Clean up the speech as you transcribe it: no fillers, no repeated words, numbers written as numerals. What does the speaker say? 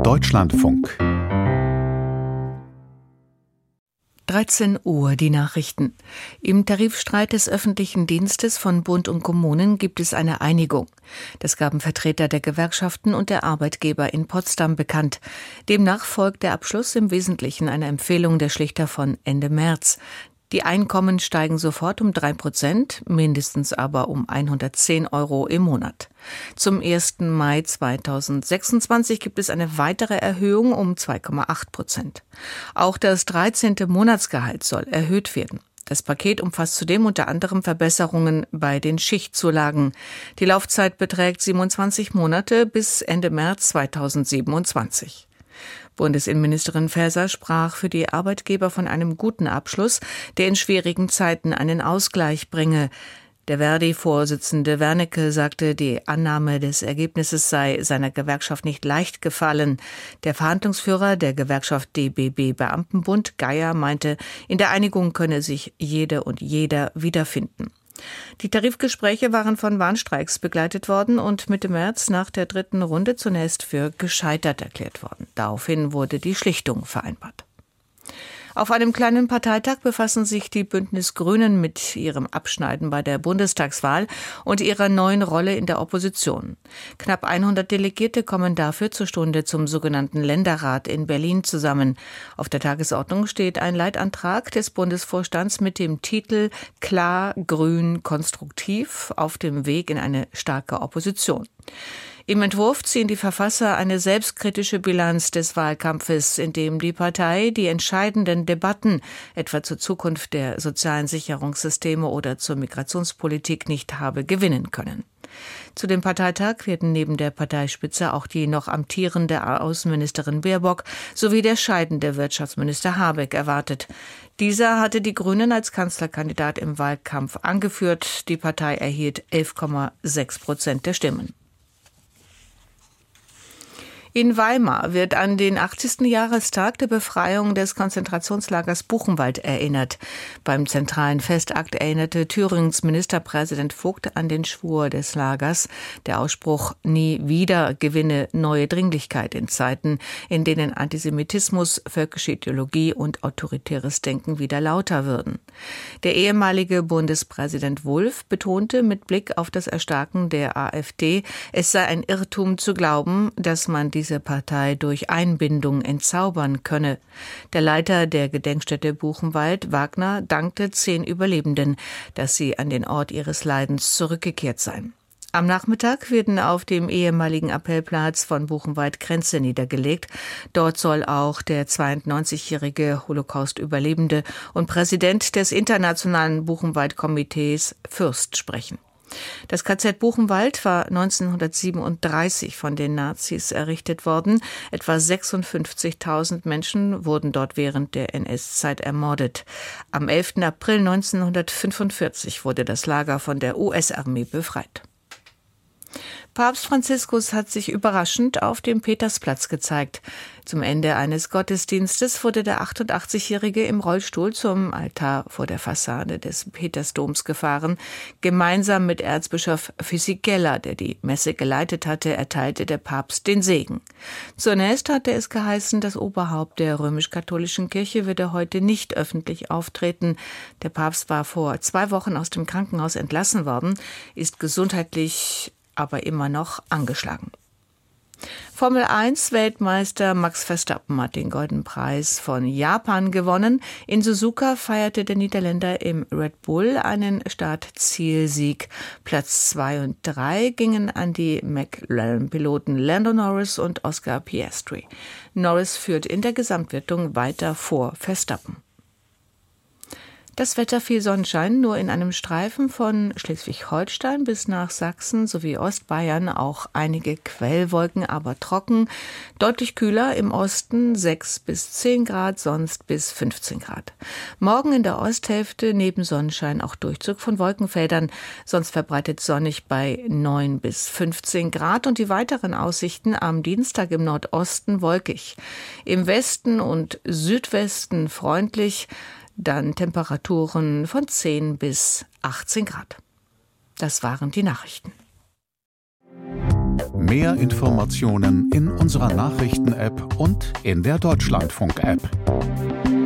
Deutschlandfunk. 13 Uhr, die Nachrichten. Im Tarifstreit des öffentlichen Dienstes von Bund und Kommunen gibt es eine Einigung. Das gaben Vertreter der Gewerkschaften und der Arbeitgeber in Potsdam bekannt. Demnach folgt der Abschluss im Wesentlichen einer Empfehlung der Schlichter von Ende März. Die Einkommen steigen sofort um 3%, mindestens aber um 110 € im Monat. Zum 1. Mai 2026 gibt es eine weitere Erhöhung um 2,8%. Auch das 13. Monatsgehalt soll erhöht werden. Das Paket umfasst zudem unter anderem Verbesserungen bei den Schichtzulagen. Die Laufzeit beträgt 27 Monate bis Ende März 2027. Bundesinnenministerin Faeser sprach für die Arbeitgeber von einem guten Abschluss, der in schwierigen Zeiten einen Ausgleich bringe. Der Verdi-Vorsitzende Wernicke sagte, die Annahme des Ergebnisses sei seiner Gewerkschaft nicht leicht gefallen. Der Verhandlungsführer der Gewerkschaft DBB Beamtenbund, Geier, meinte, in der Einigung könne sich jede und jeder wiederfinden. Die Tarifgespräche waren von Warnstreiks begleitet worden und Mitte März nach der 3. Runde zunächst für gescheitert erklärt worden. Daraufhin wurde die Schlichtung vereinbart. Auf einem kleinen Parteitag befassen sich die Bündnis-Grünen mit ihrem Abschneiden bei der Bundestagswahl und ihrer neuen Rolle in der Opposition. Knapp 100 Delegierte kommen dafür zur Stunde zum sogenannten Länderrat in Berlin zusammen. Auf der Tagesordnung steht ein Leitantrag des Bundesvorstands mit dem Titel »Klar, grün, konstruktiv« auf dem Weg in eine starke Opposition. Im Entwurf ziehen die Verfasser eine selbstkritische Bilanz des Wahlkampfes, in dem die Partei die entscheidenden Debatten, etwa zur Zukunft der sozialen Sicherungssysteme oder zur Migrationspolitik, nicht habe gewinnen können. Zu dem Parteitag werden neben der Parteispitze auch die noch amtierende Außenministerin Baerbock sowie der scheidende Wirtschaftsminister Habeck erwartet. Dieser hatte die Grünen als Kanzlerkandidat im Wahlkampf angeführt. Die Partei erhielt 11,6% der Stimmen. In Weimar wird an den 80. Jahrestag der Befreiung des Konzentrationslagers Buchenwald erinnert. Beim zentralen Festakt erinnerte Thürings Ministerpräsident Vogt an den Schwur des Lagers. Der Ausspruch »Nie wieder« gewinne neue Dringlichkeit in Zeiten, in denen Antisemitismus, völkische Ideologie und autoritäres Denken wieder lauter würden. Der ehemalige Bundespräsident Wulff betonte mit Blick auf das Erstarken der AfD, es sei ein Irrtum zu glauben, dass man diese Partei durch Einbindung entzaubern könne. Der Leiter der Gedenkstätte Buchenwald, Wagner, dankte 10 Überlebenden, dass sie an den Ort ihres Leidens zurückgekehrt seien. Am Nachmittag werden auf dem ehemaligen Appellplatz von Buchenwald Kränze niedergelegt. Dort soll auch der 92-jährige Holocaust-Überlebende und Präsident des Internationalen Buchenwald-Komitees Fürst sprechen. Das KZ Buchenwald war 1937 von den Nazis errichtet worden. Etwa 56.000 Menschen wurden dort während der NS-Zeit ermordet. Am 11. April 1945 wurde das Lager von der US-Armee befreit. Papst Franziskus hat sich überraschend auf dem Petersplatz gezeigt. Zum Ende eines Gottesdienstes wurde der 88-Jährige im Rollstuhl zum Altar vor der Fassade des Petersdoms gefahren. Gemeinsam mit Erzbischof Fisichella, der die Messe geleitet hatte, erteilte der Papst den Segen. Zunächst hatte es geheißen, das Oberhaupt der römisch-katholischen Kirche würde heute nicht öffentlich auftreten. Der Papst war vor 2 Wochen aus dem Krankenhaus entlassen worden, ist gesundheitlich aber immer noch angeschlagen. Formel-1-Weltmeister Max Verstappen hat den Goldenen Preis von Japan gewonnen. In Suzuka feierte der Niederländer im Red Bull einen Start-Ziel-Sieg. Platz 2 und 3 gingen an die McLaren-Piloten Lando Norris und Oscar Piastri. Norris führt in der Gesamtwertung weiter vor Verstappen. Das Wetter: viel Sonnenschein, nur in einem Streifen von Schleswig-Holstein bis nach Sachsen sowie Ostbayern auch einige Quellwolken, aber trocken. Deutlich kühler im Osten 6 bis 10 Grad, sonst bis 15 Grad. Morgen in der Osthälfte neben Sonnenschein auch Durchzug von Wolkenfeldern, sonst verbreitet sonnig bei 9 bis 15 Grad und die weiteren Aussichten am Dienstag im Nordosten wolkig. Im Westen und Südwesten freundlich, dann Temperaturen von 10 bis 18 Grad. Das waren die Nachrichten. Mehr Informationen in unserer Nachrichten-App und in der Deutschlandfunk-App.